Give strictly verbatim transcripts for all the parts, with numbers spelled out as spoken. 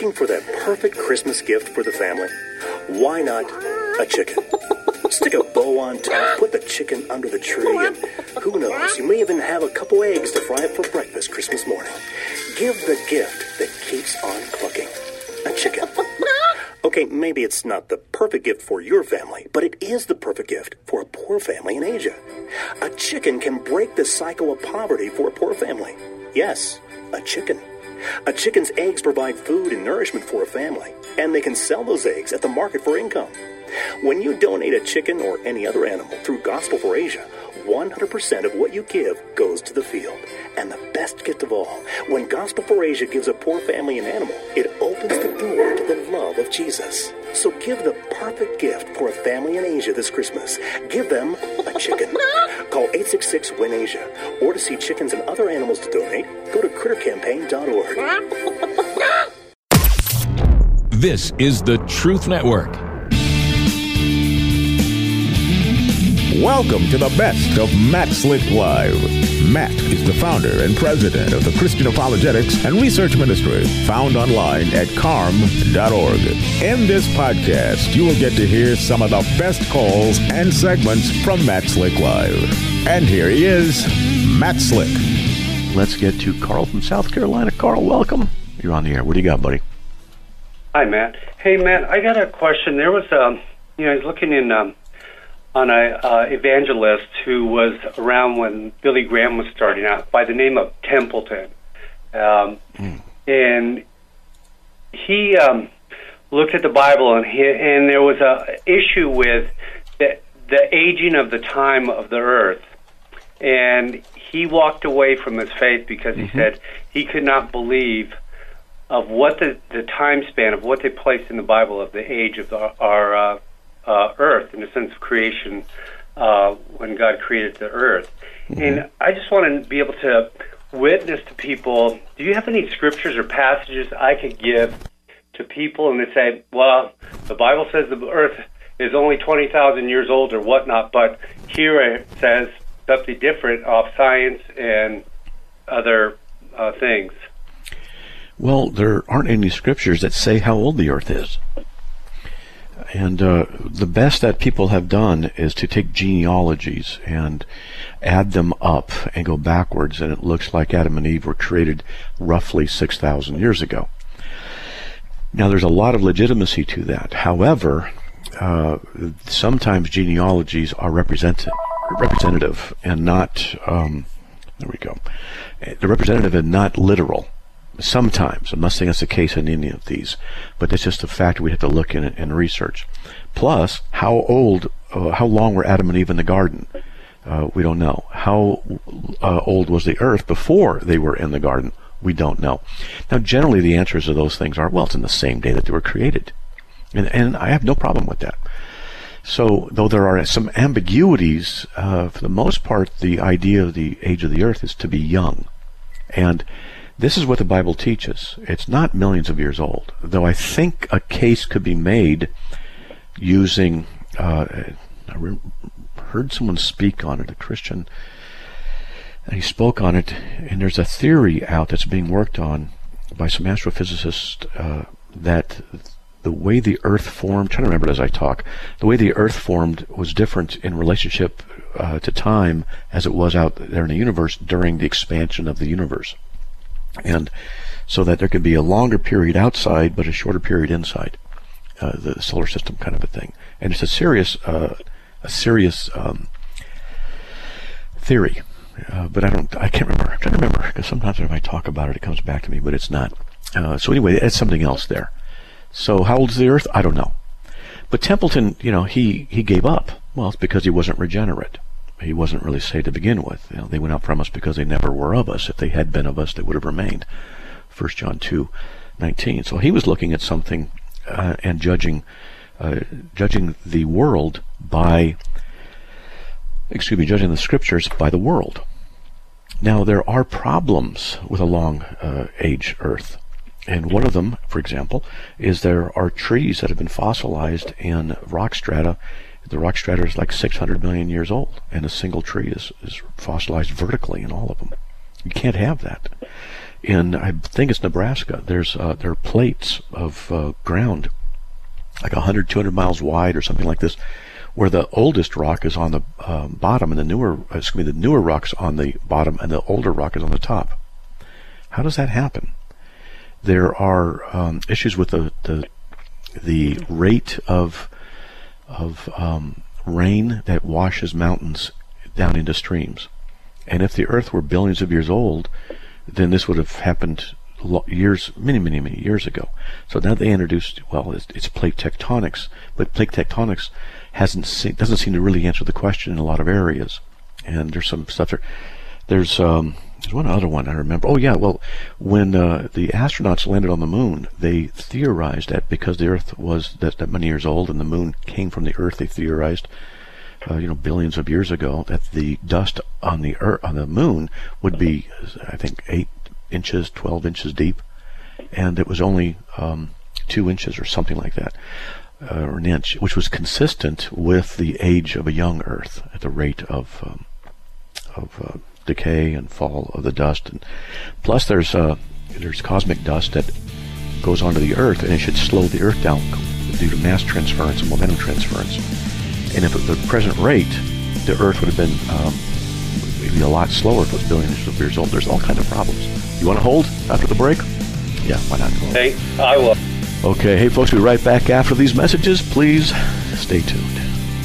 Looking for that perfect Christmas gift for the family? Why not a chicken? Stick a bow on top, put the chicken under the tree, and who knows, you may even have a couple eggs to fry up for breakfast Christmas morning. Give the gift that keeps on clucking. A chicken. Okay, maybe it's not the perfect gift for your family, but it is the perfect gift for a poor family in Asia. A chicken can break the cycle of poverty for a poor family. Yes, a chicken. A chicken's eggs provide food and nourishment for a family, and they can sell those eggs at the market for income. When you donate a chicken or any other animal through Gospel for Asia, one hundred percent of what you give goes to the field. And the best gift of all, when Gospel for Asia gives a poor family an animal, it opens the door to the love of Jesus. So give the perfect gift for a family in Asia this Christmas. Give them a chicken. Call eight six six, W I N, Asia. Or to see chickens and other animals to donate, go to critter campaign dot org. This is the Truth Network. Welcome to the best of Matt Slick Live. Matt is the founder and president of the Christian Apologetics and Research Ministry, found online at carm dot org. In this podcast, you will get to hear some of the best calls and segments from Matt Slick Live. And here he is, Matt Slick. Let's get to Carl from South Carolina. Carl, welcome. You're on the air. What do you got, buddy? Hi, Matt. Hey, Matt, I got a question. There was, um, you know, I was looking in... Um, on a uh, evangelist who was around when Billy Graham was starting out by the name of Templeton. Um, mm. And he um, looked at the Bible, and he, and there was a issue with the, the aging of the time of the earth. And he walked away from his faith because he mm-hmm. said he could not believe of what the, the time span of what they placed in the Bible of the age of the, our uh, Uh, earth, in the sense of creation, uh, when God created the earth. Mm-hmm. And I just want to be able to witness to people. Do you have any scriptures or passages I could give to people and they say, well, the Bible says the earth is only twenty thousand years old or whatnot, but here it says something different off science and other uh, things? Well, there aren't any scriptures that say how old the earth is. And uh, the best that people have done is to take genealogies and add them up and go backwards, and it looks like Adam and Eve were created roughly six thousand years ago. Now, there's a lot of legitimacy to that. However, uh, sometimes genealogies are represent- representative and not, um, there we go, they're representative and not literal. Sometimes. I'm not saying that's the case in any of these, but it's just a fact we have to look in and research. Plus, how old, uh, how long were Adam and Eve in the garden? Uh, we don't know. How uh, old was the earth before they were in the garden? We don't know. Now, generally, the answers to those things are, well, it's in the same day that they were created. And, and I have no problem with that. So, though there are some ambiguities, uh, for the most part, the idea of the age of the earth is to be young. And this is what the Bible teaches. It's not millions of years old, though I think a case could be made using, uh, I re- heard someone speak on it, a Christian, and he spoke on it, and there's a theory out that's being worked on by some astrophysicists uh, that the way the earth formed, I'm trying to remember it as I talk, the way the earth formed was different in relationship uh, to time as it was out there in the universe during the expansion of the universe. And so that there could be a longer period outside, but a shorter period inside uh, the solar system, kind of a thing. And it's a serious, uh, a serious um, theory. Uh, but I don't, I can't remember. I'm trying to remember because sometimes if I talk about it, it comes back to me, but it's not. Uh, so anyway, it's something else there. So how old is the Earth? I don't know. But Templeton, you know, he he gave up. Well, it's because he wasn't regenerate. He wasn't really saved to begin with. You know, they went out from us because they never were of us. If they had been of us, they would have remained. First John two nineteen. So he was looking at something uh, and judging uh, judging the world by, excuse me, judging the scriptures by the world. Now, there are problems with a long uh, age Earth. And one of them, for example, is there are trees that have been fossilized in rock strata. The rock strata is like six hundred million years old, and a single tree is, is fossilized vertically in all of them. You can't have that. in, I think it's Nebraska, there's uh, there are plates of uh, ground like one hundred, two hundred miles wide or something like this, where the oldest rock is on the uh, bottom and the newer, excuse me, the newer rock's on the bottom and the older rock is on the top. How does that happen? There are um, issues with the, the the rate of of um, rain that washes mountains down into streams. And if the Earth were billions of years old, then this would have happened years, many, many, many years ago. So now they introduced, well, it's, it's plate tectonics, but plate tectonics hasn't se- doesn't seem to really answer the question in a lot of areas. And there's some stuff there. There's um, there's one other one I remember. Oh yeah, well, when uh, the astronauts landed on the moon, they theorized that because the Earth was that, that many years old and the moon came from the Earth, they theorized, uh, you know, billions of years ago, that the dust on the Earth, on the moon would be, I think, eight inches, twelve inches deep, and it was only um, two inches or something like that, uh, or an inch, which was consistent with the age of a young Earth at the rate of um, of uh, decay and fall of the dust. And plus, there's uh, there's cosmic dust that goes onto the Earth, and it should slow the Earth down due to mass transference and momentum transference. And if at the present rate, the Earth would have been um, maybe a lot slower if it was billions of years old. There's all kinds of problems. You want to hold after the break? Yeah, why not? Hey, I will. Okay, hey folks, we'll be right back after these messages. Please stay tuned.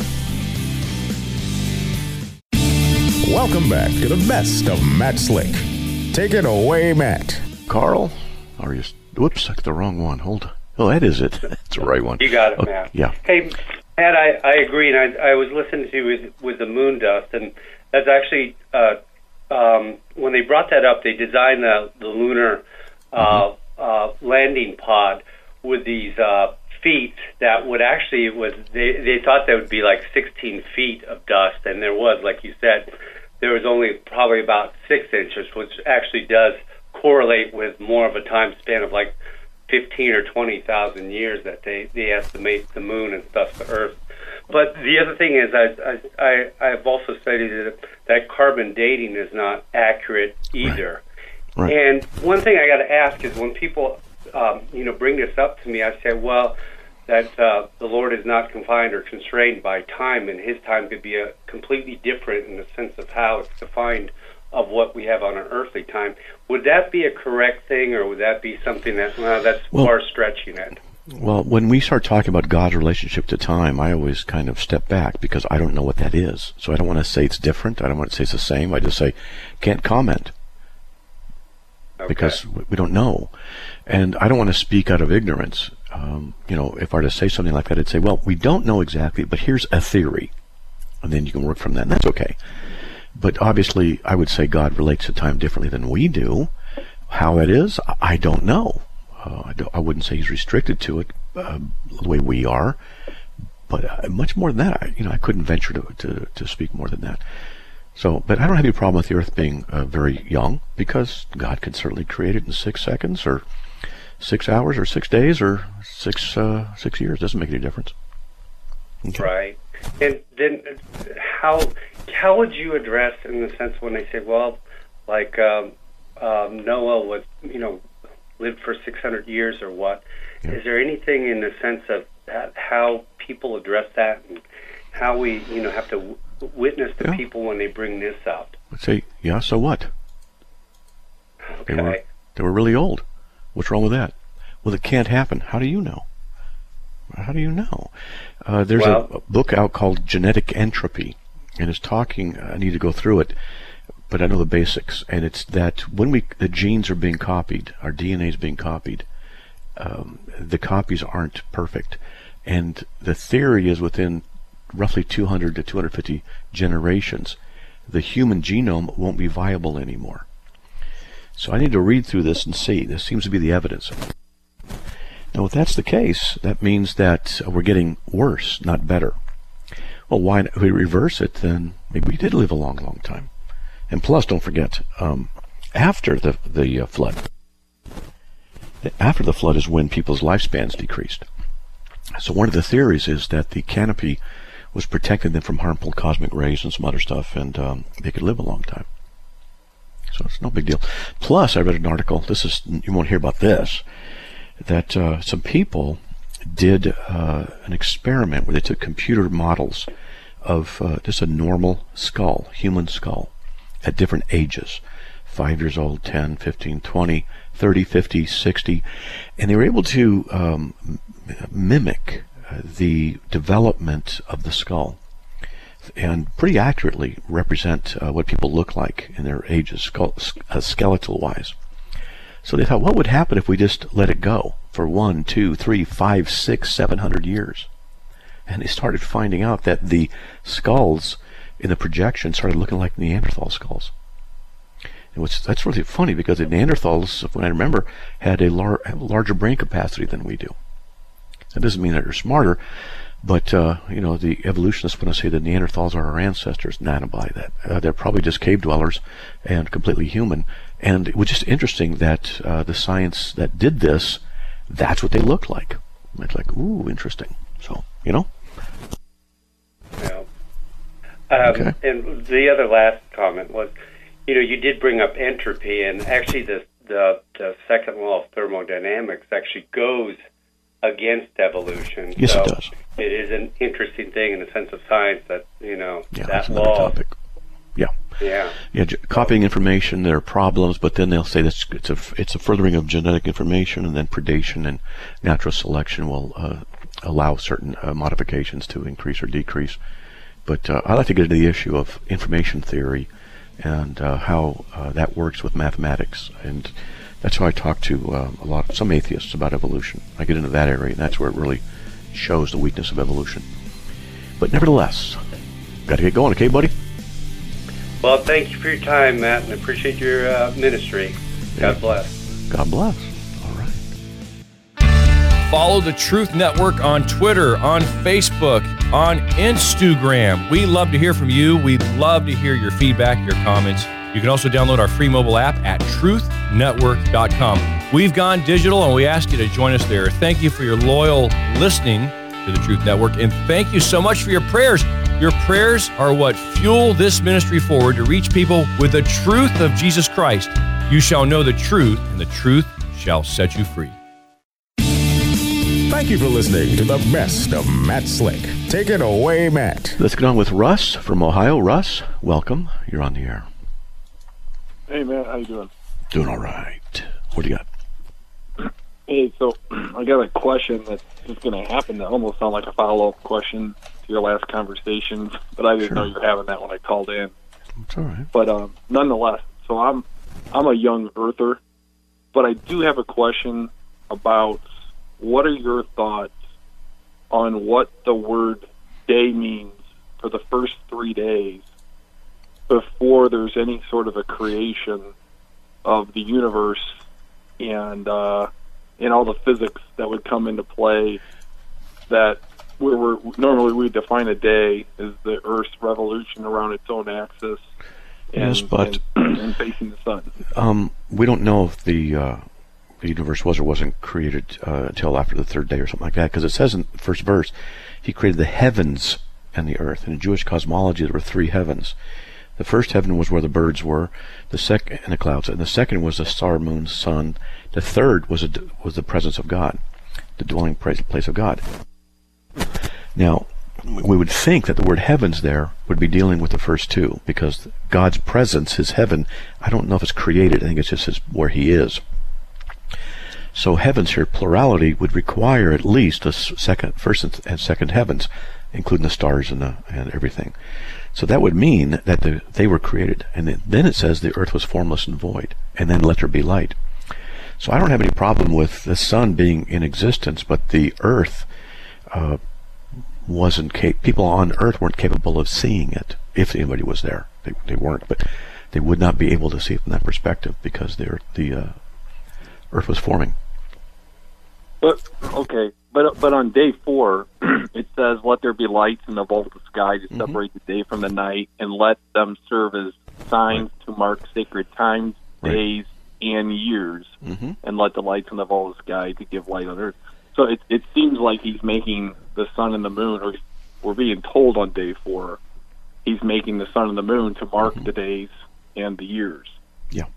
Welcome back to the best of Matt Slick. Take it away, Matt. Carl, are you? Whoops, I got the wrong one. Hold on. Oh, that is it. That's the right one. You got it, oh, Matt. Yeah. Hey, Matt, I, I agree, and I, I was listening to you with, with the moon dust, and that's actually, uh, um, when they brought that up, they designed the, the lunar uh, mm-hmm. uh, landing pod with these uh, feet that would actually, was they, they thought that would be like sixteen feet of dust, and there was, like you said, there was only probably about six inches, which actually does correlate with more of a time span of like fifteen or twenty thousand years that they, they estimate the moon and stuff, the Earth. But the other thing is, I, I, I've also studied that, that carbon dating is not accurate either. Right. Right. And one thing I got to ask is when people, um, you know, bring this up to me, I say, well, that uh, the Lord is not confined or constrained by time, and His time could be a completely different in the sense of how it's defined of what we have on an earthly time. Would that be a correct thing, or would that be something that, well, that's well, far stretching it? Well, when we start talking about God's relationship to time, I always kind of step back because I don't know what that is. So I don't want to say it's different. I don't want to say it's the same. I just say, can't comment. Okay. Because we don't know. And I don't want to speak out of ignorance. Um, you know, if I were to say something like that, I'd say, well, we don't know exactly, but here's a theory. And then you can work from that, and that's okay. But obviously, I would say God relates to time differently than we do. How that is, I don't know. Uh, I, don't, I wouldn't say He's restricted to it uh, the way we are. But uh, much more than that, I, you know, I couldn't venture to, to to speak more than that. So, but I don't have any problem with the Earth being uh, very young, because God could certainly create it in six seconds, or six hours, or six days, or six uh, six years. Doesn't make any difference. Okay. Right. And then, how how would you address, in the sense when they say, well, like um, um, Noah was, you know, lived for six hundred years or what? Yeah. Is there anything in the sense of that, how people address that, and how we, you know, have to w- witness the yeah. people when they bring this up? Let's say, yeah, so what? Okay. They were, they were really old. What's wrong with that? Well, it can't happen. How do you know? How do you know? Uh, there's well, a, a book out called Genetic Entropy, and it's talking, I need to go through it, but I know the basics, and it's that when we the genes are being copied, our D N A is being copied, um, the copies aren't perfect, and the theory is within roughly two hundred to two hundred fifty generations, the human genome won't be viable anymore. So I need to read through this and see. This seems to be the evidence. Now, if that's the case, that means that we're getting worse, not better. Well, why not? If we reverse it, then maybe we did live a long, long time. And plus, don't forget, um, after the the uh, flood, after the flood is when people's lifespans decreased. So one of the theories is that the canopy was protecting them from harmful cosmic rays and some other stuff, and um, they could live a long time. So it's no big deal. Plus, I read an article, this is, you won't hear about this, that uh, some people did uh, an experiment where they took computer models of uh, just a normal skull, human skull, at different ages, five years old, ten, fifteen, twenty, thirty, fifty, sixty, and they were able to um, mimic uh, the development of the skull and pretty accurately represent uh, what people look like in their ages, skull, uh, skeletal-wise. So they thought, what would happen if we just let it go for one, two, three, five, six, seven hundred years? And they started finding out that the skulls in the projection started looking like Neanderthal skulls. And what's, that's really funny, because the Neanderthals, when I remember, had a lar- larger brain capacity than we do. That doesn't mean that they're smarter, but uh, you know, the evolutionists want to say that Neanderthals are our ancestors. Nah, I don't buy that. Uh, they're probably just cave dwellers and completely human. And it was just interesting that uh, the science that did this, that's what they looked like. It's like, ooh, interesting. So, you know. Yeah. Um, Okay. And the other last comment was, you know, you did bring up entropy, and actually the the, the second law of thermodynamics actually goes against evolution. Yes, so it does. It is an interesting thing in the sense of science that, you know, Yeah, that that's another law. topic. Yeah. Yeah. Yeah, j- copying information, there are problems, but then they'll say that it's a, it's a furthering of genetic information, and then predation and natural selection will uh, allow certain uh, modifications to increase or decrease. But uh, I like to get into the issue of information theory and uh, how uh, that works with mathematics. And that's how I talk to uh, a lot, some atheists about evolution. I get into that area, and that's where it really shows the weakness of evolution. But nevertheless, got to get going, okay, buddy? Well, thank you for your time, Matt, and I appreciate your uh, ministry. God bless. God bless. All right. Follow the Truth Network on Twitter, on Facebook, on Instagram. We love to hear from you. We love to hear your feedback, your comments. You can also download our free mobile app at truth network dot com. We've gone digital, and we ask you to join us there. Thank you for your loyal listening to the Truth Network, and thank you so much for your prayers. Your prayers are what fuel this ministry forward to reach people with the truth of Jesus Christ. You shall know the truth, and the truth shall set you free. Thank you for listening to the best of Matt Slick. Take it away, Matt. Let's get on with Russ from Ohio. Russ, welcome. You're on the air. Hey, man, how you doing? Doing all right. What do you got? Hey, so I got a question that's just going to happen to almost sound like a follow-up question to your last conversation, but I didn't Sure. know you were having that when I called in. It's all right. But um, nonetheless, so I'm I'm a young earther, but I do have a question about what are your thoughts on what the word day means for the first three days before there's any sort of a creation of the universe and uh, and all the physics that would come into play. That we were normally we define a day as the Earth's revolution around its own axis, and, Yes, but- and, and facing the sun. Um, we don't know if the uh, the universe was or wasn't created uh, until after the third day or something like that, because it says in the first verse, he created the heavens and the earth. In Jewish cosmology, there were three heavens. The first heaven was where the birds were, the second and the clouds, and the second was the star, moon, sun. The third was a, was the presence of God, the dwelling place of God. Now, we would think that the word heavens there would be dealing with the first two, because God's presence, his heaven, I don't know if it's created. I think it's just his, where he is. So heavens here, plurality, would require at least a second, first and second heavens, including the stars and the, and everything. So that would mean that the, they were created. And then it says the earth was formless and void, and then let there be light. So I don't have any problem with the sun being in existence, but the earth uh, wasn't cap- people on earth weren't capable of seeing it. If anybody was there, they, they weren't, but they would not be able to see it from that perspective, because the earth, the uh, earth was forming. But okay, but but on day four, it says, "Let there be lights in the vault of the sky to separate the day from the night, and let them serve as signs to mark sacred times, Right. days, and years, Mm-hmm. and let the lights in the vault of the sky to give light on earth." So it it seems like he's making the sun and the moon, or we're being told on day four, he's making the sun and the moon to mark Mm-hmm. the days and the years. Yeah.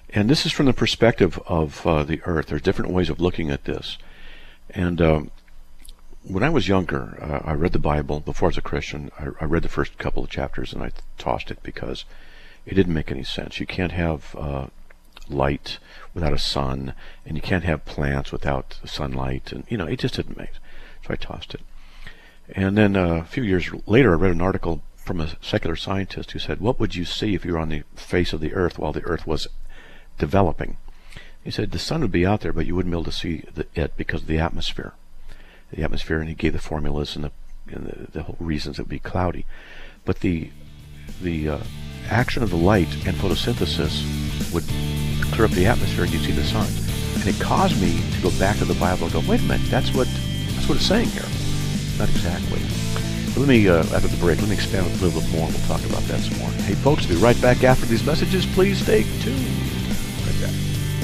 And this is from the perspective of uh, the earth. There's different ways of looking at this. And um, when I was younger, uh, I read the Bible. Before I was a Christian, I, I read the first couple of chapters and I tossed it because it didn't make any sense. You can't have uh, light without a sun, and you can't have plants without sunlight, and you know, it just didn't make sense. So I tossed it. And then uh, a few years later, I read an article from a secular scientist who said, what would you see if you were on the face of the earth while the earth was developing? He said the sun would be out there, but you wouldn't be able to see the, it because of the atmosphere. The atmosphere, and he gave the formulas and the, and the, the whole reasons it would be cloudy. But the the uh, action of the light and photosynthesis would clear up the atmosphere, and you'd see the sun. And it caused me to go back to the Bible and go, wait a minute, that's what that's what it's saying here. Not exactly. But let me, uh, after the break, let me expand a little bit more, and we'll talk about that some more. Hey, folks, we'll be right back after these messages. Please stay tuned. Right back.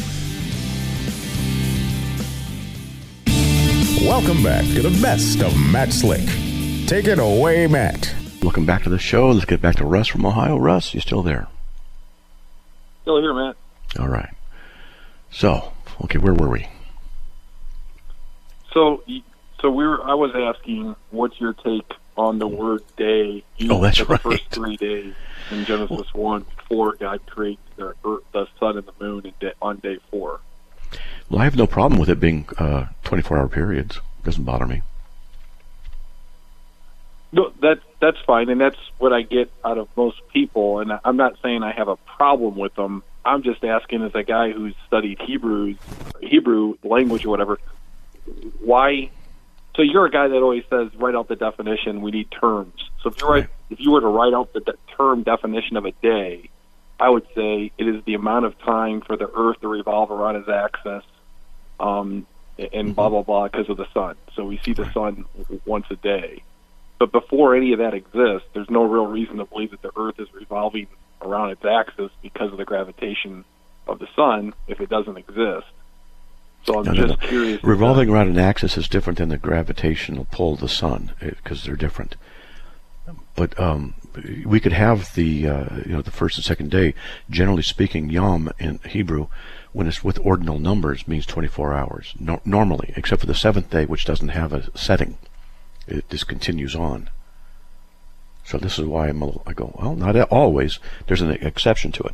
Welcome back to the best of Matt Slick. Take it away, Matt. Welcome back to the show. Let's get back to Russ from Ohio. Russ, you still there? Still here, Matt. All right. So, okay, where were we? So, so we were. I was asking, what's your take on the word day? Oh, that's the right. first three days in Genesis one, before God creates the earth, the sun and the moon, and day, on day four. Well, I have no problem with it being uh, twenty-four hour periods. It doesn't bother me. No, that that's fine, and that's what I get out of most people. And I'm not saying I have a problem with them. I'm just asking, as a guy who's studied Hebrews, Hebrew language or whatever, why? So you're a guy that always says, write out the definition. We need terms. So if you write, if you were to write out the de- term definition of a day, I would say it is the amount of time for the Earth to revolve around its axis, um, and blah blah blah, because of the sun. So we see the sun once a day. But before any of that exists, there's no real reason to believe that the Earth is revolving around its axis because of the gravitation of the sun if it doesn't exist. So I'm no, just no, no. curious. Revolving around an axis is different than the gravitational pull of the sun, because they're different. But um, we could have the uh, you know the first and second day. Generally speaking, Yom in Hebrew, when it's with ordinal numbers, means twenty-four hours no- normally, except for the seventh day, which doesn't have a setting. It just continues on. So this is why I'm a little, I go, well, not always. There's an exception to it.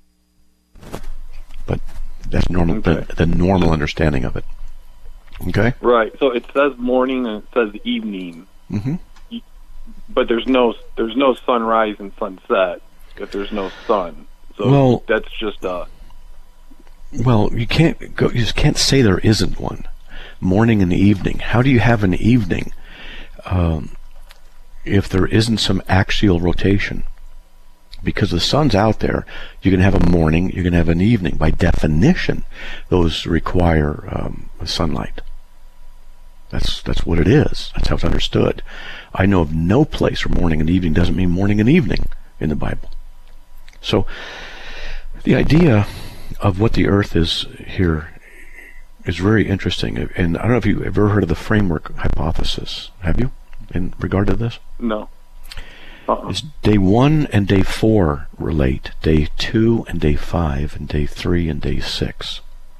But that's normal. Okay. The, the normal understanding of it. Okay? Right. So it says morning and it says evening. Mm-hmm. But there's no there's no sunrise and sunset if there's no sun. So well, that's just a... Well, you can't go, you just can't say there isn't one. Morning and evening. How do you have an evening um, if there isn't some axial rotation? Because the sun's out there, you can have a morning, you can have an evening. By definition, those require um, sunlight. That's that's what it is. That's how it's understood. I know of no place where morning and evening doesn't mean morning and evening in the Bible. So the idea of what the earth is here is very interesting. And I don't know if you've ever heard of the framework hypothesis. Have you, in regard to this? No. Uh-uh. It's day one and day four relate. Day two and day five, and day three and day six.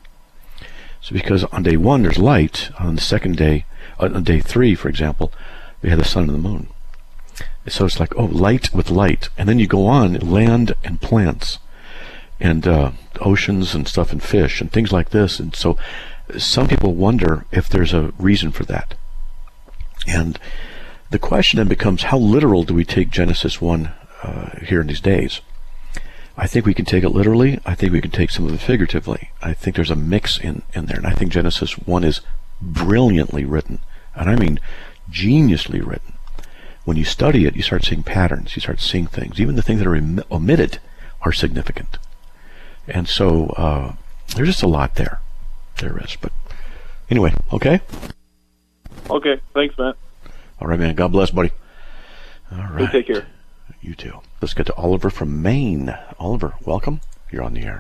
So because on day one there's light, on the second day, on day three, for example, we have the sun and the moon. So it's like, oh, light with light. And then you go on, land and plants, and uh, oceans and stuff, and fish, and things like this. And so some people wonder if there's a reason for that. And the question then becomes, how literal do we take Genesis one uh, here in these days? I think we can take it literally. I think we can take some of it figuratively. I think there's a mix in, in there. And I think Genesis one is brilliantly written. And I mean geniusly written. When you study it, you start seeing patterns. You start seeing things. Even the things that are em- omitted are significant. And so uh, there's just a lot there. There is. But anyway, okay? Okay. Thanks, Matt. All right, man. God bless, buddy. All right. You take care. You too. Let's get to Oliver from Maine. Oliver, welcome. You're on the air.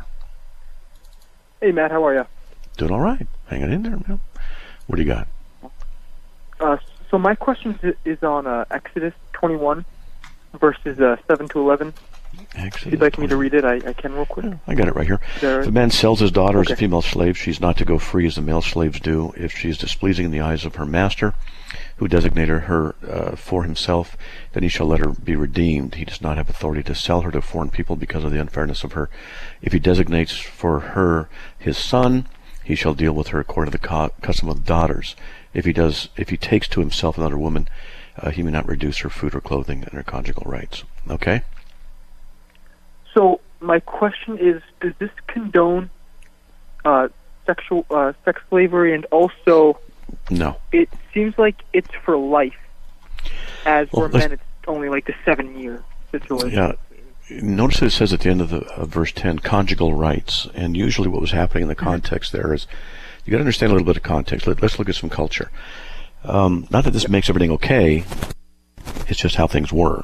Hey, Matt. How are you? Doing all right. Hanging in there, man. What do you got? Uh, so my question is on uh, Exodus twenty-one, verses uh, seven to eleven. If you'd like me to read it, I, I can real quick. I got it right here. There, if a man sells his daughter okay. as a female slave, she's not to go free as the male slaves do. If she is displeasing in the eyes of her master, who designated her uh, for himself, then he shall let her be redeemed. He does not have authority to sell her to foreign people because of the unfairness of her. If he designates for her his son, he shall deal with her according to the co- custom of daughters. If he does, if he takes to himself another woman, uh, he may not reduce her food or clothing and her conjugal rights. Okay? So my question is, does this condone uh, sexual uh, sex slavery? And also, no. It seems like it's for life, as well, for men it's only like the seven-year situation. Yeah. Notice that it says at the end of the of verse ten, conjugal rights, and usually what was happening in the context there is, you got to understand a little bit of context. Let, let's look at some culture. Um, not that this makes everything okay, it's just how things were.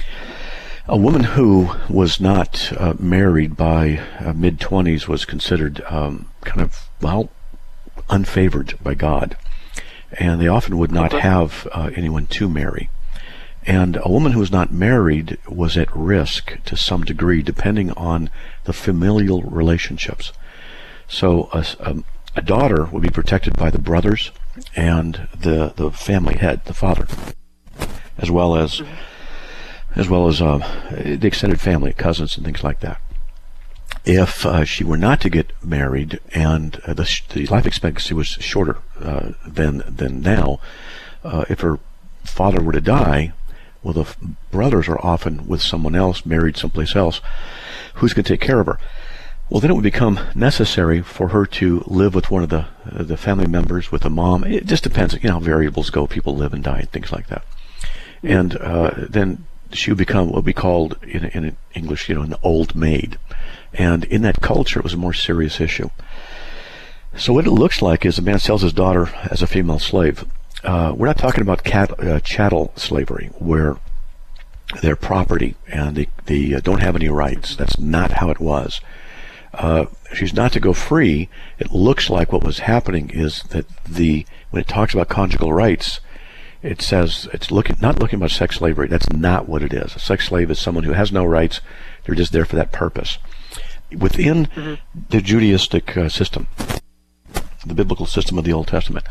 A woman who was not uh, married by uh, mid-twenties was considered um, kind of, well, unfavored by God. And they often would not have uh, anyone to marry. And a woman who was not married was at risk to some degree, depending on the familial relationships. So a, a, a daughter would be protected by the brothers and the the family head, the father, as well as mm-hmm. as well as uh, the extended family, cousins and things like that. If uh, she were not to get married and uh, the, the life expectancy was shorter uh, than than now, uh, if her father were to die, well, the f- brothers are often with someone else, married someplace else, who's going to take care of her. Well, then it would become necessary for her to live with one of the uh, the family members, with a mom. It just depends, you know, how variables go. People live and die and things like that. And uh, then she would become what we called in, in English, you know, an old maid. And in that culture, it was a more serious issue. So what it looks like is a man sells his daughter as a female slave. Uh, we're not talking about cat, uh, chattel slavery, where they're property and they, they uh, don't have any rights. That's not how it was. Uh, she's not to go free. It looks like what was happening is that the when it talks about conjugal rights, it says it's looking not looking about sex slavery. That's not what it is. A sex slave is someone who has no rights. They're just there for that purpose. Within mm-hmm. the Judaistic uh, system, the biblical system of the Old Testament,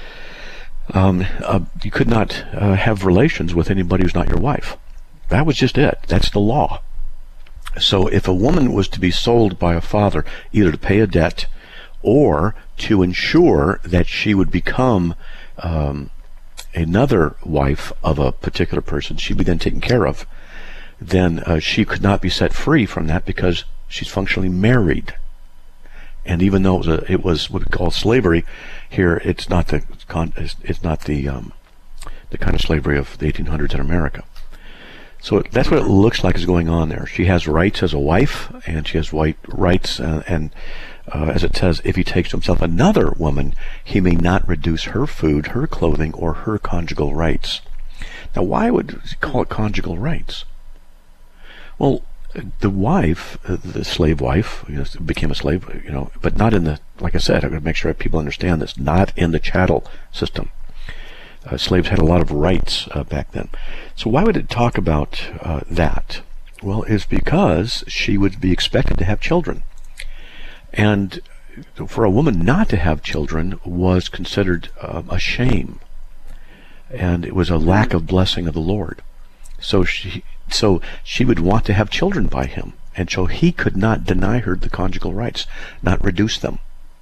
um, uh, you could not uh, have relations with anybody who's not your wife. That was just it. That's the law. So if a woman was to be sold by a father, either to pay a debt or to ensure that she would become um, another wife of a particular person, she'd be then taken care of, then uh, she could not be set free from that because she's functionally married. And even though it was, a, it was what we call slavery, here it's not the it's not the um, the kind of slavery of the eighteen hundreds in America. So that's what it looks like is going on there. She has rights as a wife, and she has white rights, uh, and uh, as it says, if he takes to himself another woman, he may not reduce her food, her clothing, or her conjugal rights. Now, why would he call it conjugal rights? Well, the wife, uh, the slave wife, you know, became a slave, you know, but not in the, like I said, I've got to make sure people understand this, not in the chattel system. Uh, slaves had a lot of rights uh, back then. So why would it talk about uh, that? Well, it's because she would be expected to have children. And for a woman not to have children was considered uh, a shame. And it was a lack of blessing of the Lord. So she, so she would want to have children by him. And so he could not deny her the conjugal rights, not reduce them.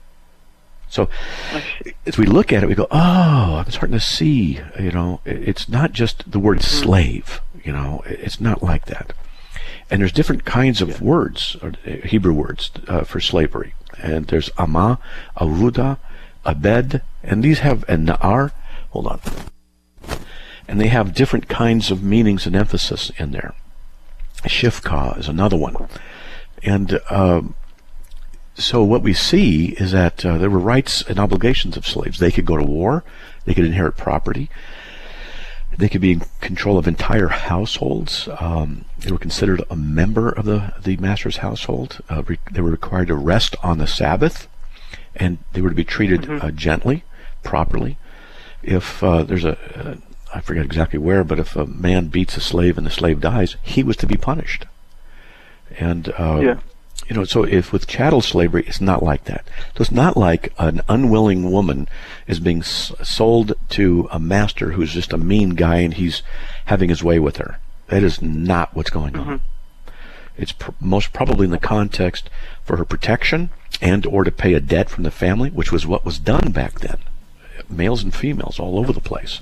So as we look at it, we go, oh, I'm starting to see, you know, it's not just the word slave, you know, it's not like that. And there's different kinds of words, or Hebrew words, uh, for slavery. And there's Amah, Aruda, Abed, and these have, and Na'ar, hold on. And they have different kinds of meanings and emphasis in there. Shifka is another one. And, um, So what we see is that uh, there were rights and obligations of slaves. They could go to war. They could inherit property. They could be in control of entire households. Um, they were considered a member of the, the master's household. Uh, re- they were required to rest on the Sabbath, and they were to be treated mm-hmm. uh, gently, properly. If uh, there's a, uh, I forget exactly where, but if a man beats a slave and the slave dies, he was to be punished. And uh, Yeah. you know, so if with chattel slavery, it's not like that. So it's not like an unwilling woman is being s- sold to a master who's just a mean guy and he's having his way with her. That is not what's going on. Mm-hmm. It's pr- most probably in the context for her protection and or to pay a debt from the family, which was what was done back then. Males and females all over the place.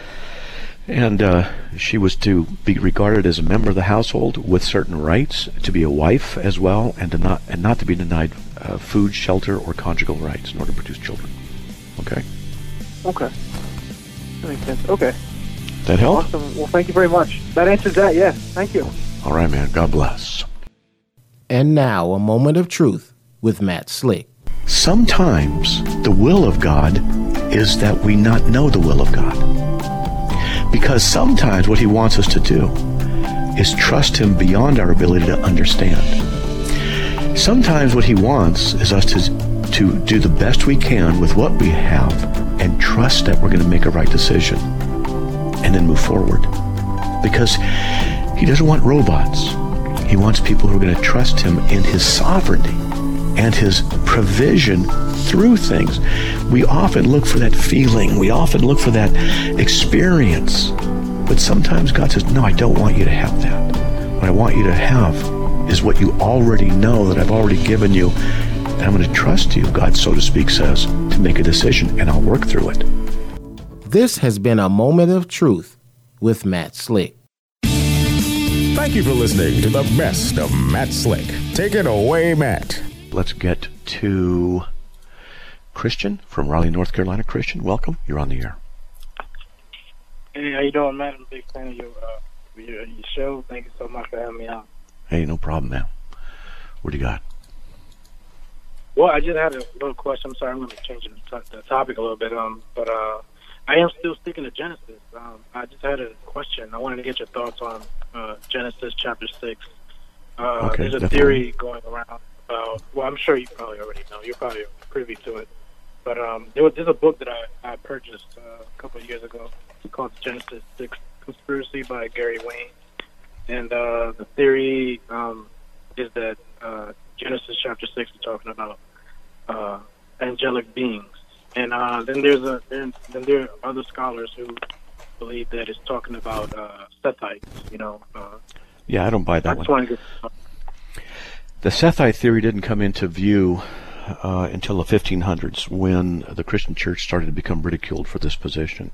And uh, she was to be regarded as a member of the household with certain rights, to be a wife as well, and to not and not to be denied uh, food, shelter, or conjugal rights in order to produce children. Okay? Okay. That makes sense. Okay. That help? Awesome. Well, thank you very much. That answers that, yes. Thank you. All right, man. God bless. And now, a moment of truth with Matt Slick. Sometimes the will of God is that we not know the will of God. Because sometimes what he wants us to do is trust him beyond our ability to understand. Sometimes what he wants is us to, to do the best we can with what we have and trust that we're going to make a right decision and then move forward. Because he doesn't want robots. He wants people who are going to trust him in his sovereignty and his provision through things. We often look for that feeling. We often look for that experience. But sometimes God says, no, I don't want you to have that. What I want you to have is what you already know that I've already given you. And I'm going to trust you, God, so to speak, says, to make a decision, and I'll work through it. This has been a moment of truth with Matt Slick. Thank you for listening to the best of Matt Slick. Take it away, Matt. Let's get to Christian from Raleigh, North Carolina. Christian, welcome. You're on the air. Hey, how you doing, man? I'm a big fan of your, uh, your, your show. Thank you so much for having me on. Hey, no problem, man. What do you got? Well, I just had a little question. I'm sorry, I'm going to change the, t- the topic a little bit. Um, but uh, I am still sticking to Genesis. Um, I just had a question. I wanted to get your thoughts on uh, Genesis chapter six. Uh, okay, there's a definitely. theory going around about, well, I'm sure you probably already know. You're probably privy to it. But um, there was, there's a book that I, I purchased uh, a couple of years ago called Genesis six Conspiracy by Gary Wayne. And uh, the theory um, is that uh, Genesis chapter six is talking about uh, angelic beings. And uh, then there's a then, then there are other scholars who believe that it's talking about uh, Sethites, you know. Uh, Yeah, I don't buy that I one. just want to get The Sethite theory didn't come into view uh, until the fifteen hundreds, when the Christian church started to become ridiculed for this position.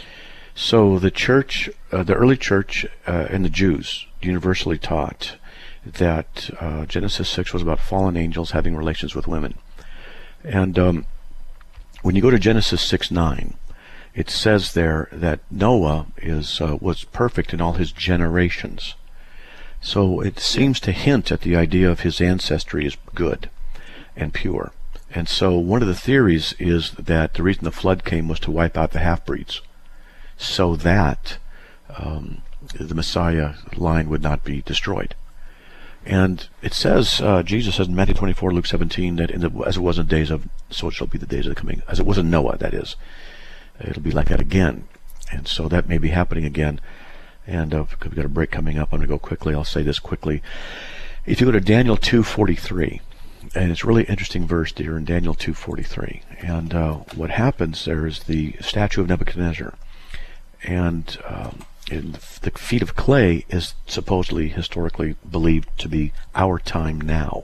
So the church, uh, the early church uh, and the Jews universally taught that uh, Genesis six was about fallen angels having relations with women. And um, when you go to Genesis six nine, it says there that Noah is uh, was perfect in all his generations. So it seems to hint at the idea of his ancestry is good and pure. And so one of the theories is that the reason the flood came was to wipe out the half-breeds, so that um, the Messiah line would not be destroyed. And it says, uh, Jesus says in Matthew twenty-four, Luke seventeen, that in the, as it was in the days of, so it shall be the days of the coming, as it was in Noah, that is. It'll be like that again. And so that may be happening again. And uh, we've got a break coming up. I'm going to go quickly. I'll say this quickly. If you go to Daniel two forty-three, and it's a really interesting verse there in Daniel two forty-three. And uh, what happens there is the statue of Nebuchadnezzar. And um, in the feet of clay is supposedly, historically believed to be our time now.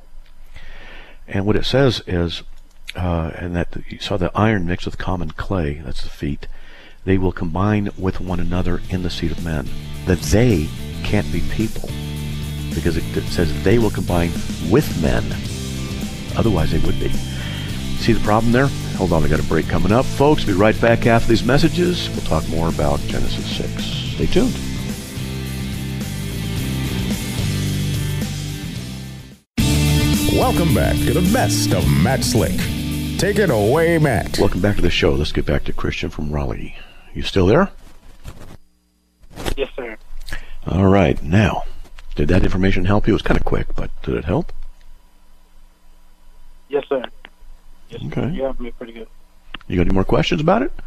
And what it says is, uh, and that you saw the iron mixed with common clay, that's the feet, they will combine with one another in the seed of men. That they can't be people, because it, it says they will combine with men. Otherwise they would be. See the problem there? Hold on, we got a break coming up. Folks, we'll be right back after these messages. We'll talk more about Genesis six. Stay tuned. Welcome back to the best of Matt Slick. Take it away, Matt. Welcome back to the show. Let's get back to Christian from Raleigh. You still there? Yes, sir. All right. Now, did that information help you? It was kind of quick, but did it help? Yes, sir. Yes, Okay. sir. You have me pretty good. You got any more questions about it?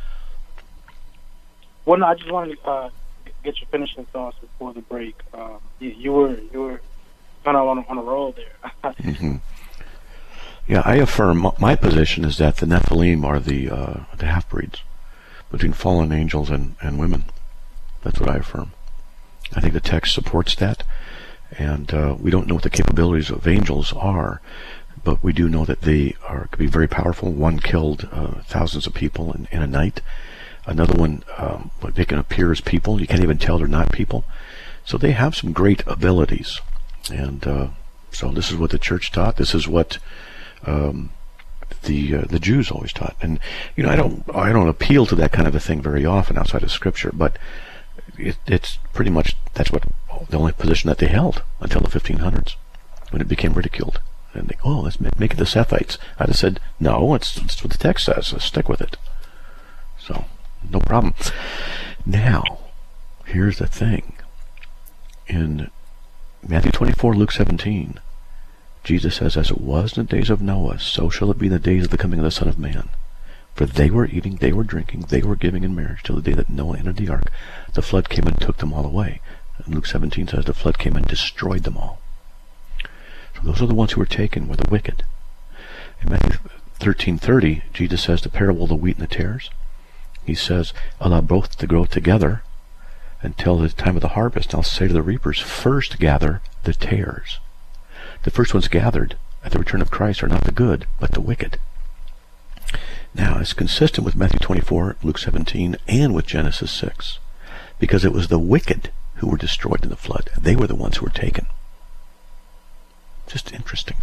Well, no, I just wanted to uh, get your finishing thoughts before the break. Um, you, you were you were kind of on, on a roll there. mm-hmm. Yeah, I affirm, my position is that the Nephilim are the uh, the half-breeds between fallen angels and, and women. That's what I affirm. I think the text supports that, and uh, we don't know what the capabilities of angels are, but we do know that they are could be very powerful. One killed uh, thousands of people in, in a night. Another one, um, they can appear as people. You can't even tell they're not people. So they have some great abilities, and uh, so this is what the church taught. This is what Um, the uh, the Jews always taught, and you know I don't I don't appeal to that kind of a thing very often outside of Scripture, but it, it's pretty much that's what the only position that they held until the fifteen hundreds, when it became ridiculed, and they oh let's make, make it the Sethites. I just said no, it's, it's what the text says. So stick with it. So no problem. Now, here's the thing: in Matthew twenty-four, Luke seventeen. Jesus says, as it was in the days of Noah, so shall it be in the days of the coming of the Son of Man. For they were eating, they were drinking, they were giving in marriage till the day that Noah entered the ark. The flood came and took them all away. And Luke seventeen says the flood came and destroyed them all. So those are the ones who were taken, were the wicked. In Matthew thirteen thirty, Jesus says the parable of the wheat and the tares. He says, allow both to grow together until the time of the harvest. And I'll say to the reapers, first gather the tares. The first ones gathered at the return of Christ are not the good, but the wicked. Now, it's consistent with Matthew twenty-four, Luke seventeen, and with Genesis six, because it was the wicked who were destroyed in the flood. They were the ones who were taken. Just interesting.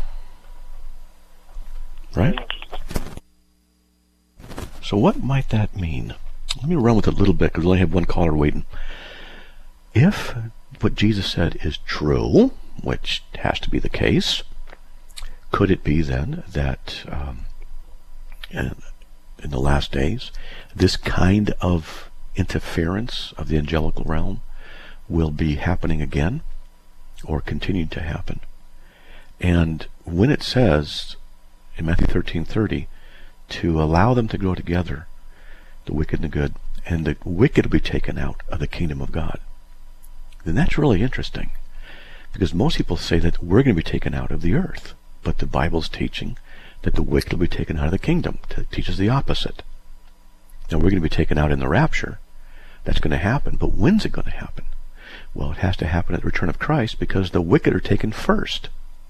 Right? So what might that mean? Let me run with it a little bit, because we only have one caller waiting. If what Jesus said is true, which has to be the case, could it be then that um, in, in the last days, this kind of interference of the angelical realm will be happening again, or continue to happen? And when it says in Matthew thirteen thirty to allow them to grow together, the wicked and the good, and the wicked will be taken out of the kingdom of God, then that's really interesting. Because most people say that we're going to be taken out of the earth, but the Bible's teaching that the wicked will be taken out of the kingdom. It teaches the opposite. Now we're going to be taken out in the rapture. That's going to happen, but when's it going to happen? Well, it has to happen at the return of Christ, because the wicked are taken first,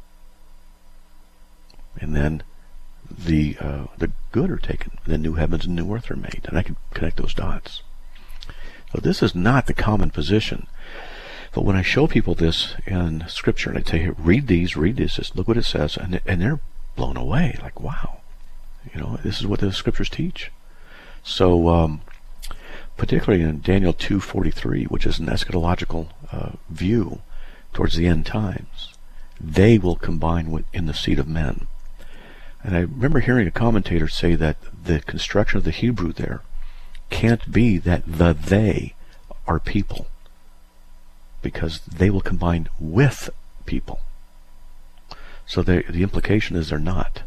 and then the uh, the good are taken. And then new heavens and new earth are made, and I can connect those dots. So this is not the common position. But when I show people this in Scripture, and I say, read these, read this, just look what it says, and and they're blown away, like, wow, you know, this is what the Scriptures teach. So, um, particularly in Daniel two forty-three, which is an eschatological uh, view towards the end times, they will combine with, in the seed of men. And I remember hearing a commentator say that the construction of the Hebrew there can't be that the they are people, because they will combine with people. So they, the implication is they're not.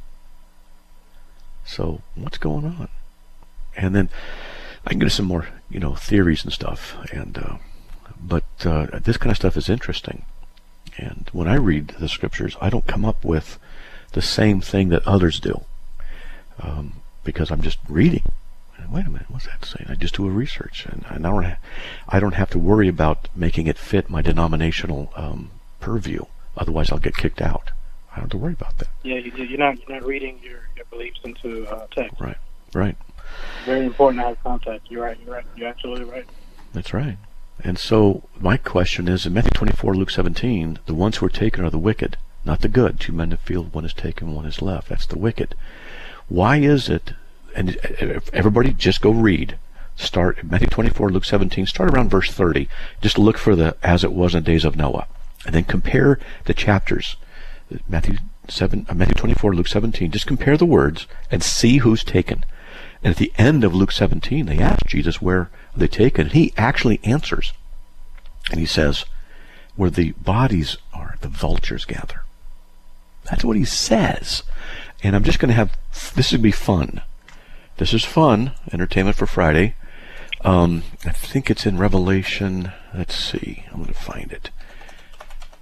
So what's going on? And then I can get some more, you know, theories and stuff. And uh, but uh, this kind of stuff is interesting. And when I read the Scriptures, I don't come up with the same thing that others do, um, because I'm just reading. Wait a minute, what's that saying? I just do a research, and I don't, ha- I don't have to worry about making it fit my denominational um, purview. Otherwise, I'll get kicked out. I don't have to worry about that. Yeah, you, you're not you're not reading your, your beliefs into uh, text. Right, right. Very important to have contact. You're right. You're right. You're absolutely right. That's right. And so my question is, in Matthew twenty-four, Luke seventeen, the ones who are taken are the wicked, not the good. Two men in the field, one is taken, one is left. That's the wicked. Why is it? And everybody just go read. Start Matthew twenty-four, Luke seventeen, start around verse thirty. Just look for the as it was in the days of Noah. And then compare the chapters. Matthew seven, uh, Matthew twenty-four, Luke seventeen. Just compare the words and see who's taken. And at the end of Luke seventeen, they ask Jesus, where are they taken? He actually answers. And he says, where the bodies are, the vultures gather. That's what he says. And I'm just going to have, this is going to be fun. This is fun, entertainment for Friday. Um, I think it's in Revelation. Let's see. I'm going to find it.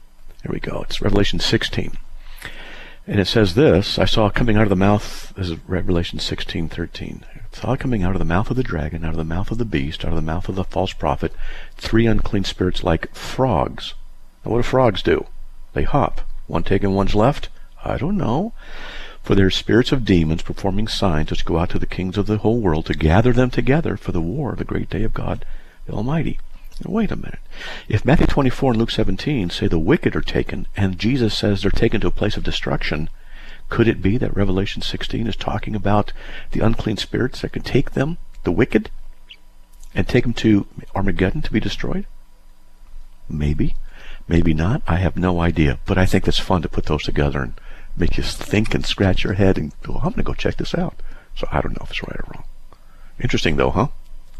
Here we go. It's Revelation sixteen. And it says this, I saw coming out of the mouth, this is Revelation sixteen thirteen. I saw coming out of the mouth of the dragon, out of the mouth of the beast, out of the mouth of the false prophet, three unclean spirits like frogs. Now what do frogs do? They hop. One taken, one's left? I don't know. For they are spirits of demons performing signs which go out to the kings of the whole world to gather them together for the war of the great day of God the Almighty. Now, wait a minute. If Matthew twenty-four and Luke seventeen say the wicked are taken, and Jesus says they're taken to a place of destruction, could it be that Revelation sixteen is talking about the unclean spirits that could take them, the wicked, and take them to Armageddon to be destroyed? Maybe. Maybe not. I have no idea. But I think it's fun to put those together and make you think and scratch your head and go, I'm going to go check this out. So I don't know if it's right or wrong. Interesting, though, huh?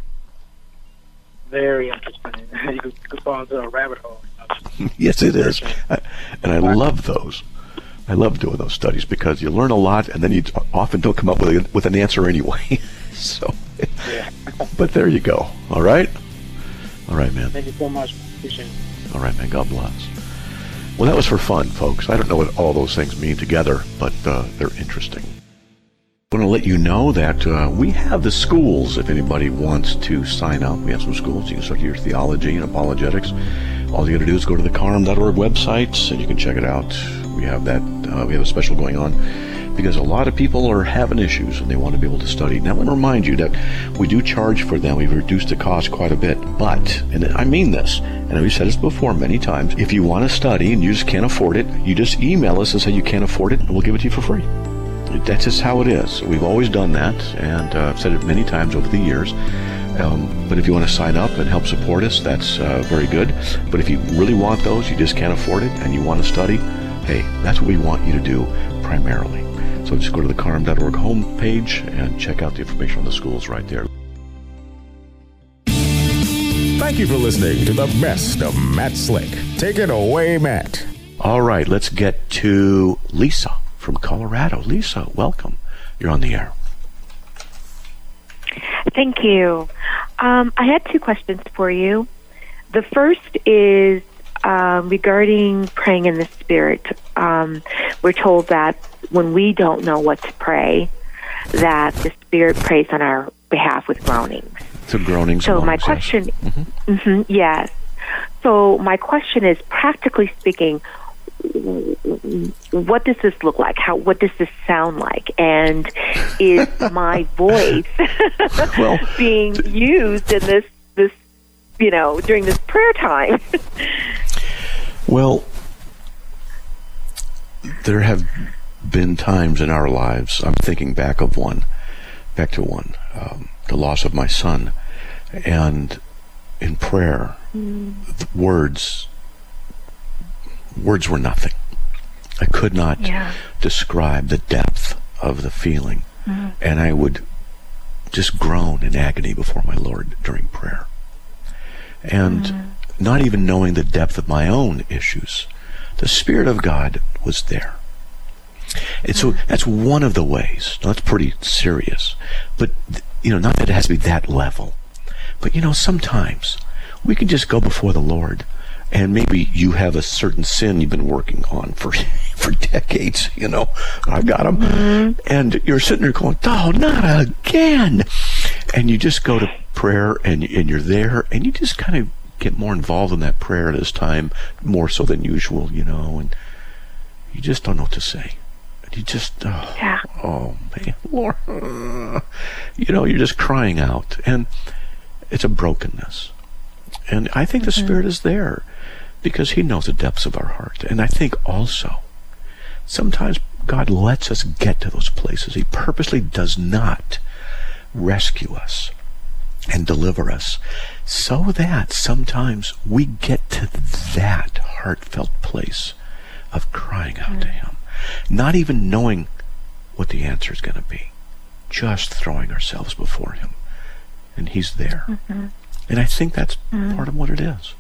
Very interesting. You could, you could fall into a rabbit hole. Yes, it is. I, and I love those. I love doing those studies because you learn a lot and then you often don't come up with, a, with an answer anyway. So, yeah. But there you go. All right? All right, man. Thank you so much. Appreciate it. All right, man. God bless. Well, that was for fun, folks. I don't know what all those things mean together, but uh, they're interesting. I want to let you know that uh, we have the schools. If anybody wants to sign up, we have some schools. You can study your theology and apologetics. All you got to do is go to the carm dot org website, and you can check it out. We have that. Uh, we have a special going on because a lot of people are having issues and they want to be able to study. Now, I want to remind you that we do charge for them. We've reduced the cost quite a bit. But, and I mean this, and we've said this before many times, if you want to study and you just can't afford it, you just email us and say you can't afford it, and we'll give it to you for free. That's just how it is. We've always done that, and uh, I've said it many times over the years. Um, but if you want to sign up and help support us, that's uh, very good. But if you really want those, you just can't afford it, and you want to study, hey, that's what we want you to do primarily. So just go to the carm dot org homepage and check out the information on the schools right there. Thank you for listening to the best of Matt Slick. Take it away, Matt. All right, let's get to Lisa from Colorado. Lisa, welcome. You're on the air. Thank you. Um, I had two questions for you. The first is um, regarding praying in the Spirit. Um, we're told that when we don't know what to pray, that the Spirit prays on our behalf with groanings. So groanings. So and my lungs, question, yes. Mm-hmm. Mm-hmm, yes. So my question is, practically speaking, what does this look like? How? What does this sound like? And is my voice well, being used in this, this, you know, during this prayer time? Well, there have been times in our lives, I'm thinking back of one, back to one, um, the loss of my son, and in prayer, mm. the words, words were nothing. I could not yeah. describe the depth of the feeling, mm. and I would just groan in agony before my Lord during prayer. And mm. not even knowing the depth of my own issues, the Spirit of God was there. And so that's one of the ways. Now, that's pretty serious. But, you know, not that it has to be that level. But, you know, sometimes we can just go before the Lord, and maybe you have a certain sin you've been working on for for decades, you know. I've got them. Mm-hmm. And you're sitting there going, oh, not again. And you just go to prayer, and, and you're there, and you just kind of get more involved in that prayer this time, more so than usual, you know, and you just don't know what to say. You just, oh, yeah. oh man, Lord, uh, you know, you're just crying out, and it's a brokenness. And I think mm-hmm. the Spirit is there because He knows the depths of our heart. And I think also, sometimes God lets us get to those places. He purposely does not rescue us and deliver us so that sometimes we get to that heartfelt place of crying out mm-hmm. to Him. Not even knowing what the answer is going to be. Just throwing ourselves before Him. And He's there. Mm-hmm. And I think that's mm-hmm. part of what it is.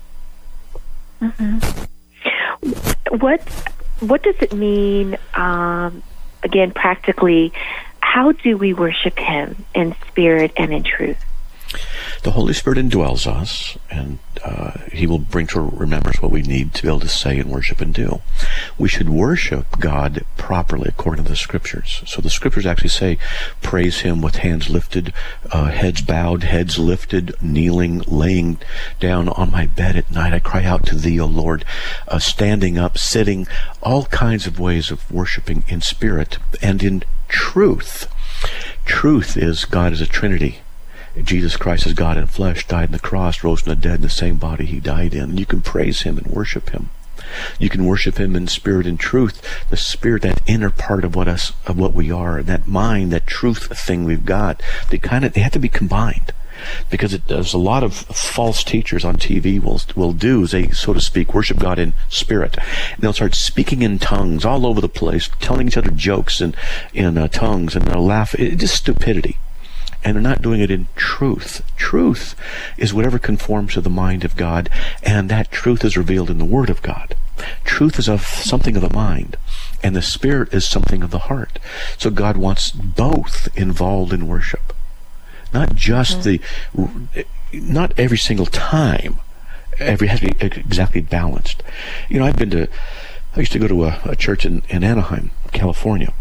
Mm-hmm. What, what does it mean, um, again, practically, how do we worship Him in spirit and in truth? The Holy Spirit indwells us, and uh, He will bring to remembrance what we need to be able to say and worship and do. We should worship God properly according to the Scriptures. So the Scriptures actually say, praise Him with hands lifted, uh, heads bowed, heads lifted, kneeling, laying down on my bed at night. I cry out to Thee, O Lord, uh, standing up, sitting, all kinds of ways of worshiping in spirit and in truth. Truth is God is a Trinity. Jesus Christ is God in flesh, died on the cross, rose from the dead in the same body He died in. You can praise Him and worship Him. You can worship Him in spirit and truth. The spirit, that inner part of what us, of what we are, and that mind, that truth thing we've got, they kind of they have to be combined. Because it, there's a lot of false teachers on T V will will do is they, so to speak, worship God in spirit. And they'll start speaking in tongues all over the place, telling each other jokes in, in uh, tongues, and they'll laugh. It's just stupidity. And they're not doing it in truth. Truth is whatever conforms to the mind of God, and that truth is revealed in the Word of God. Truth is of something of the mind, and the Spirit is something of the heart. So God wants both involved in worship. Not just mm-hmm. the, not every single time. Every has to be exactly balanced. You know, I've been to, I used to go to a, a church in, in Anaheim, California.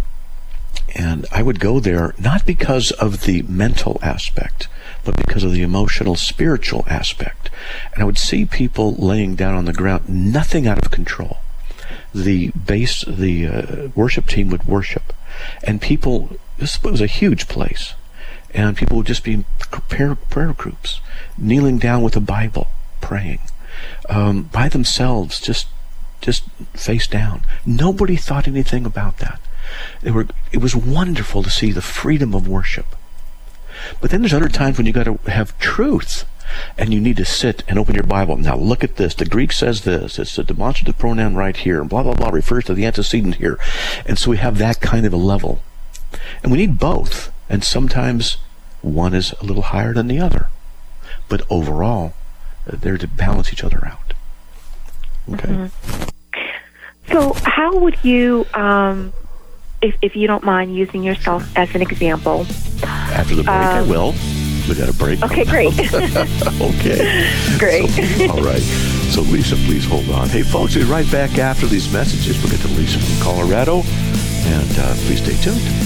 And I would go there not because of the mental aspect, but because of the emotional, spiritual aspect. And I would see people laying down on the ground, nothing out of control. The base, the uh, worship team would worship. And people, this was a huge place. And people would just be in prayer, prayer groups, kneeling down with a Bible, praying, um, by themselves, just just face down. Nobody thought anything about that. They were. It was wonderful to see the freedom of worship. But then there's other times when you got to have truth, and you need to sit and open your Bible. Now look at this. The Greek says this. It's a demonstrative pronoun right here, and blah blah blah refers to the antecedent here, and so we have that kind of a level, and we need both. And sometimes one is a little higher than the other. But overall, they're to balance each other out. Okay. Mm-hmm. So how would you, um, if, if you don't mind using yourself as an example. After the break, um, I will. We got a break. Okay, great. Okay. Great. So, all right. So, Lisa, please hold on. Hey, folks, we'll be right back after these messages. We'll get to Lisa from Colorado. And uh, please stay tuned.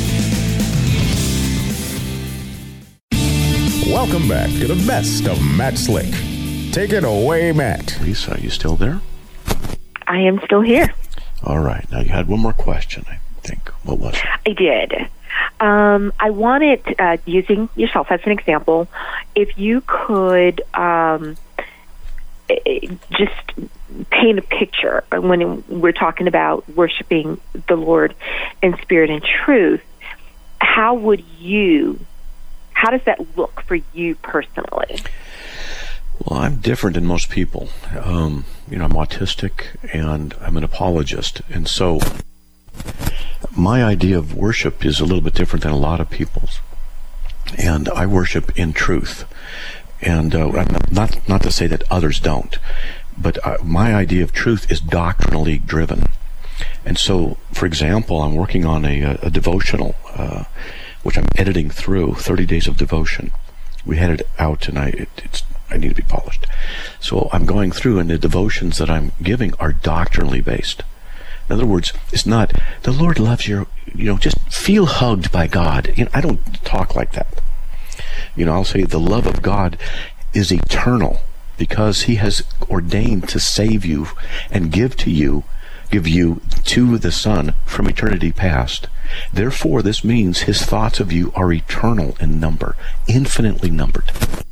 Welcome back to the best of Matt Slick. Take it away, Matt. Lisa, are you still there? I am still here. All right. Now, you had one more question, I think. What was it? I did. Um, I wanted, uh, using yourself as an example, if you could um, just paint a picture when we're talking about worshiping the Lord in spirit and truth, how would you How does that look for you personally? Well, I'm different than most people. Um, you know, I'm autistic and I'm an apologist. And so my idea of worship is a little bit different than a lot of people's. And I worship in truth. And uh, not, not to say that others don't, but uh, my idea of truth is doctrinally driven. And so, for example, I'm working on a, a devotional, uh, which I'm editing through, thirty days of devotion. We had it out, and I it, it's I need to be polished. So I'm going through, and the devotions that I'm giving are doctrinally based. In other words, it's not, the Lord loves you, you know, just feel hugged by God. You know, I don't talk like that. You know, I'll say the love of God is eternal because He has ordained to save you and give to you give you to the Son from eternity past. Therefore, this means His thoughts of you are eternal in number, infinitely numbered.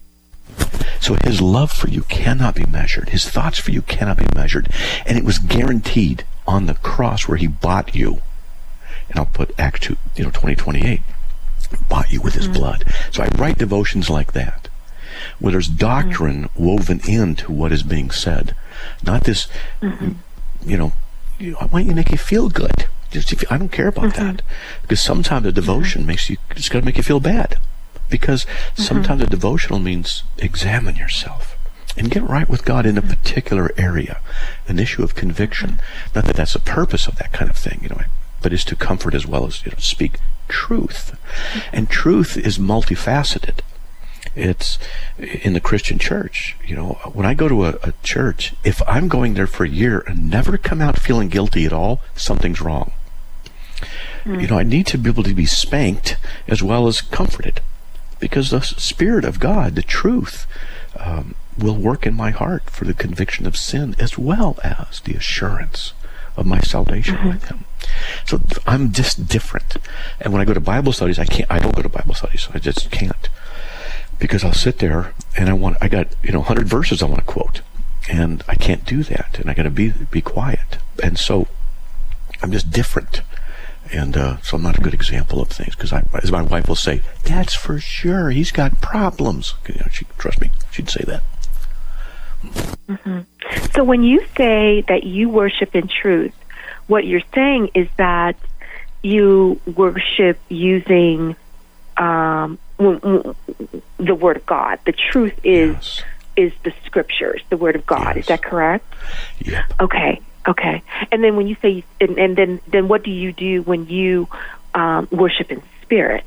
So His love for you cannot be measured. His thoughts for you cannot be measured. And it was guaranteed on the cross where He bought you. And I'll put Acts two, you know, twenty twenty-eight. Bought you with His mm-hmm. blood. So I write devotions like that, where there's doctrine mm-hmm. woven into what is being said. Not this, mm-hmm. you know, You know, I want you to make you feel good. Just if you, I don't care about mm-hmm. that, because sometimes a devotion mm-hmm. makes you. It's got to make you feel bad, because mm-hmm. sometimes a devotional means examine yourself and get right with God in a particular area, an issue of conviction. Mm-hmm. Not that that's the purpose of that kind of thing, you know, but is to comfort as well as, you know, speak truth, mm-hmm. and truth is multifaceted. It's in the Christian church. You know, when I go to a, a church, if I'm going there for a year and never come out feeling guilty at all, something's wrong. Mm. You know, I need to be able to be spanked as well as comforted, because the Spirit of God, the truth, um, will work in my heart for the conviction of sin as well as the assurance of my salvation mm-hmm. with Him. So I'm just different. And when I go to Bible studies, I can't. I don't go to Bible studies. I just can't, because I'll sit there and I want. I got you know one hundred verses I want to quote, and I can't do that. And I got to be be quiet. And so I'm just different. And uh, so I'm not a good example of things, because, as my wife will say, "That's for sure. He's got problems." You know, she trust me. She'd say that. Mm-hmm. So when you say that you worship in truth, what you're saying is that you worship using um, the Word of God. The truth is yes. is the Scriptures, the Word of God. Yes. Is that correct? Yep. Okay. Okay. And then when you say, and, and then then what do you do when you um, worship in spirit?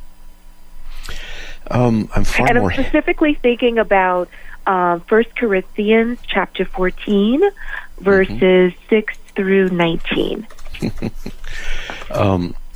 Um, I'm far and more. I'm specifically thinking about uh, First Corinthians chapter fourteen, verses mm-hmm. six through nineteen. um,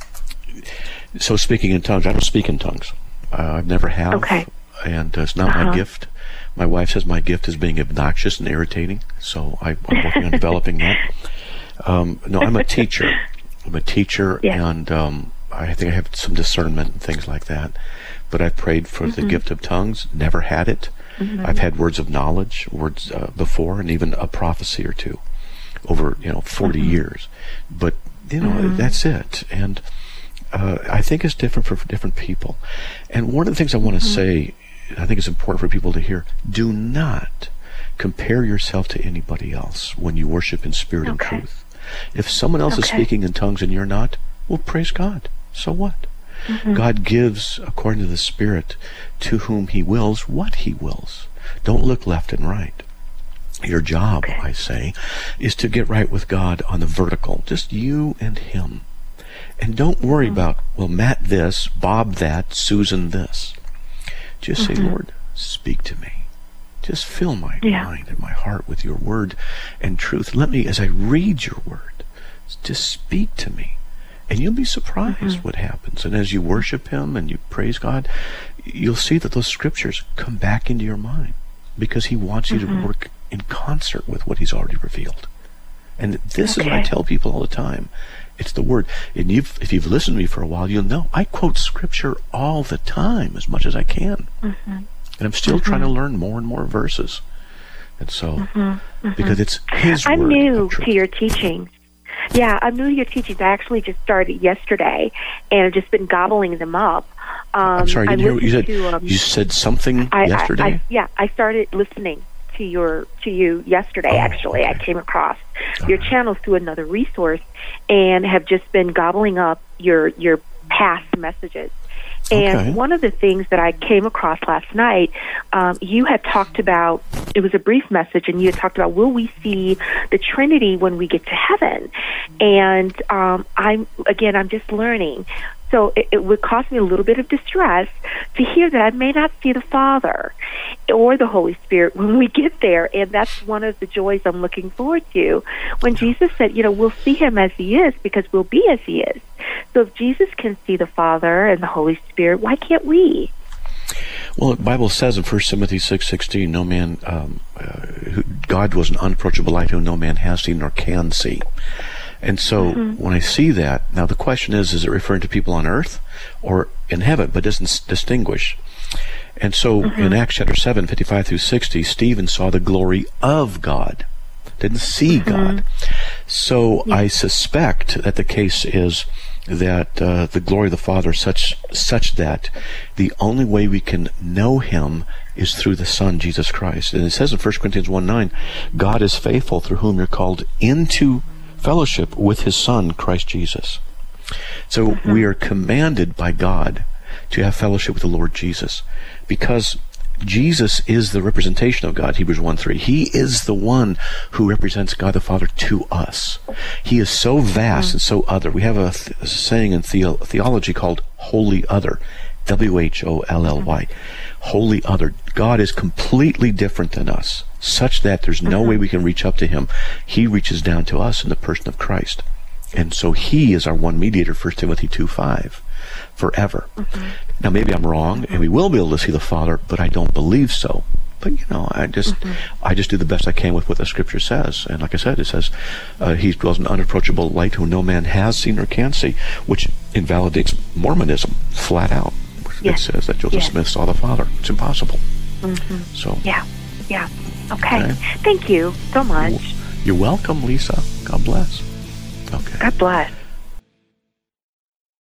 so speaking in tongues, I don't speak in tongues. Uh, I've never have. Okay. And uh, it's not uh-huh. my gift. My wife says my gift is being obnoxious and irritating, so I, I'm working on developing that. Um, no, I'm a teacher. I'm a teacher, yeah. and um, I think I have some discernment and things like that. But I've prayed for mm-hmm. the gift of tongues, never had it. Mm-hmm. I've had words of knowledge, words uh, before, and even a prophecy or two over, you know, forty mm-hmm. years. But, you know, mm-hmm. that's it. And uh, I think it's different for, for different people. And one of the things I want to mm-hmm. say, I think it's important for people to hear, do not compare yourself to anybody else when you worship in spirit okay. and truth. If someone else okay. is speaking in tongues and you're not, well, praise God. So what? Mm-hmm. God gives, according to the Spirit, to whom He wills what He wills. Don't look left and right. Your job, okay. I say, is to get right with God on the vertical, just you and Him. And don't worry mm-hmm. about, well, Matt this, Bob that, Susan this. Just mm-hmm. say, Lord, speak to me. Just fill my yeah. mind and my heart with your word and truth. Let me, as I read your word, just speak to me. And you'll be surprised mm-hmm. what happens. And as you worship Him and you praise God, you'll see that those scriptures come back into your mind, because He wants you mm-hmm. to work in concert with what He's already revealed. And this okay. is what I tell people all the time. It's the Word. And you've, if you've listened to me for a while, you'll know I quote Scripture all the time, as much as I can. Mm-hmm. And I'm still mm-hmm. trying to learn more and more verses. And so, mm-hmm. Mm-hmm. because it's His I'm Word. I'm new to your teachings. Yeah, I'm new to your teachings. I actually just started yesterday, and I've just been gobbling them up. Um, I'm sorry, I didn't hear what you said. To, um, you said something I, yesterday? I, I, yeah, I started listening to your to you yesterday. Oh, actually, okay. I came across All your right. channel through another resource, and have just been gobbling up your your past messages. And okay. one of the things that I came across last night, um, you had talked about, it was a brief message, and you had talked about, will we see the Trinity when we get to heaven? And um, I'm, again, I'm just learning. So it, it would cause me a little bit of distress to hear that I may not see the Father or the Holy Spirit when we get there. And that's one of the joys I'm looking forward to. When Jesus said, you know, we'll see Him as He is because we'll be as He is. So if Jesus can see the Father and the Holy Spirit, why can't we? Well, the Bible says in First Timothy six sixteen, no man, um, uh, who, God was an unapproachable light whom no man has seen nor can see. And so mm-hmm. when I see that, now the question is, is it referring to people on earth or in heaven, but doesn't distinguish. And so mm-hmm. in Acts chapter seven, fifty-five through sixty, Stephen saw the glory of God, didn't see mm-hmm. God. So yeah. I suspect that the case is that uh, the glory of the Father such such that the only way we can know Him is through the Son, Jesus Christ. And it says in First Corinthians one nine, God is faithful, through whom you're called into fellowship with His Son, Christ Jesus. So mm-hmm. we are commanded by God to have fellowship with the Lord Jesus, because Jesus is the representation of God, Hebrews one three. He is the one who represents God the Father to us. He is so vast mm-hmm. and so other. We have a, th- a saying in the- theology called holy other, W H O L L Y. wholly other. God is completely different than us, such that there's no mm-hmm. way we can reach up to him. He reaches down to us in the person of Christ. And so he is our one mediator, First Timothy two five, forever. Mm-hmm. Now, maybe I'm wrong, mm-hmm. and we will be able to see the Father, but I don't believe so. But, you know, I just mm-hmm. I just do the best I can with what the Scripture says. And like I said, it says, uh, he dwells in unapproachable light who no man has seen or can see, which invalidates Mormonism flat out. Yes. It says that Joseph yes. Smith saw the Father. It's impossible. Mm-hmm. So Yeah, yeah. Okay. okay. Thank you so much. You're welcome, Lisa. God bless. Okay. God bless.